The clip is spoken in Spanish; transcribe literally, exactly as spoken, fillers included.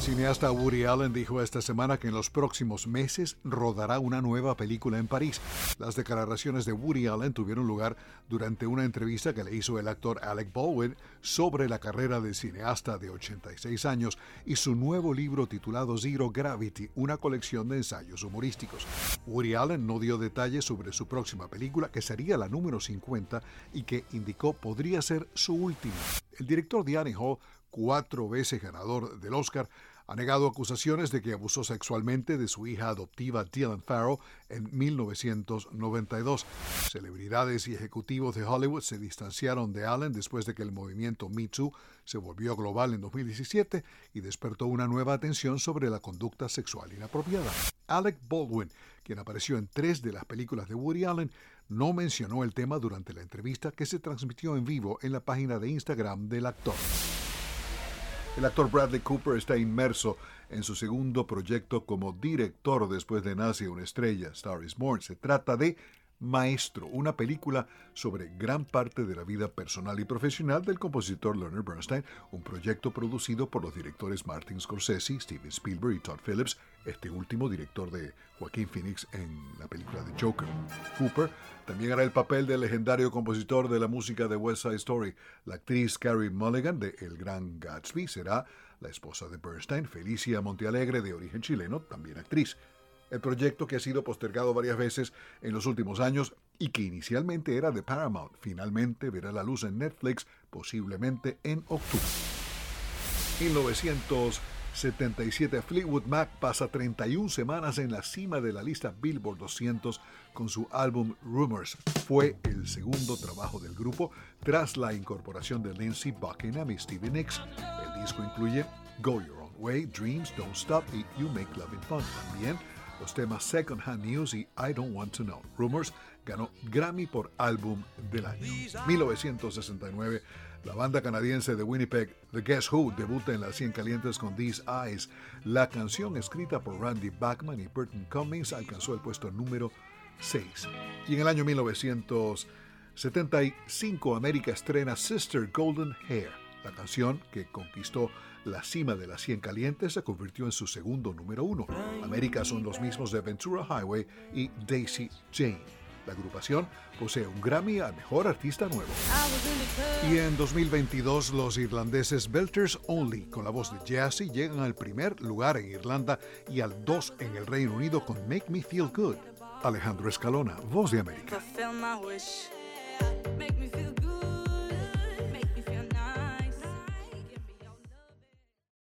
cineasta Woody Allen dijo esta semana que en los próximos meses rodará una nueva película en París. Las declaraciones de Woody Allen tuvieron lugar durante una entrevista que le hizo el actor Alec Baldwin sobre la carrera del cineasta de ochenta y seis años y su nuevo libro titulado Zero Gravity, una colección de ensayos humorísticos. Woody Allen no dio detalles sobre su próxima película, que sería la número cincuenta y que indicó podría ser su última. El director de Annie Hall, cuatro veces ganador del Oscar, ha negado acusaciones de que abusó sexualmente de su hija adoptiva Dylan Farrow en mil novecientos noventa y dos. Celebridades y ejecutivos de Hollywood se distanciaron de Allen después de que el movimiento Me Too se volvió global en dos mil diecisiete y despertó una nueva atención sobre la conducta sexual inapropiada. Alec Baldwin, quien apareció en tres de las películas de Woody Allen, no mencionó el tema durante la entrevista que se transmitió en vivo en la página de Instagram del actor. El actor Bradley Cooper está inmerso en su segundo proyecto como director después de Nace una estrella, Star is Born. Se trata de Maestro, una película sobre gran parte de la vida personal y profesional del compositor Leonard Bernstein, un proyecto producido por los directores Martin Scorsese, Steven Spielberg y Todd Phillips, este último director de Joaquin Phoenix en la película de Joker. Cooper también hará el papel del legendario compositor de la música de West Side Story. La actriz Carey Mulligan de El Gran Gatsby será la esposa de Bernstein. Felicia Montealegre, de origen chileno, también actriz. El proyecto, que ha sido postergado varias veces en los últimos años y que inicialmente era de Paramount, finalmente verá la luz en Netflix, posiblemente en octubre. mil novecientos setenta y siete, Fleetwood Mac pasa treinta y una semanas en la cima de la lista Billboard doscientos con su álbum Rumors. Fue el segundo trabajo del grupo tras la incorporación de Lindsey Buckingham y Stevie Nicks. El disco incluye Go Your Own Way, Dreams, Don't Stop y You Make Loving Fun. También los temas Second Hand News y I Don't Want to Know. Rumors ganó Grammy por álbum del año. mil novecientos sesenta y nueve, la banda canadiense de Winnipeg, The Guess Who, debuta en las cien calientes con These Eyes. La canción, escrita por Randy Bachman y Burton Cummings, alcanzó el puesto número seis. Y en el año mil novecientos setenta y cinco, América estrena Sister Golden Hair. La canción, que conquistó la cima de las cien calientes, se convirtió en su segundo número uno. América son los mismos de Ventura Highway y Daisy Jane. La agrupación posee un Grammy a Mejor Artista Nuevo. Y en dos mil veintidós, los irlandeses Belters Only, con la voz de Jazzy, llegan al primer lugar en Irlanda y al dos en el Reino Unido con Make Me Feel Good. Alejandro Escalona, Voz de América.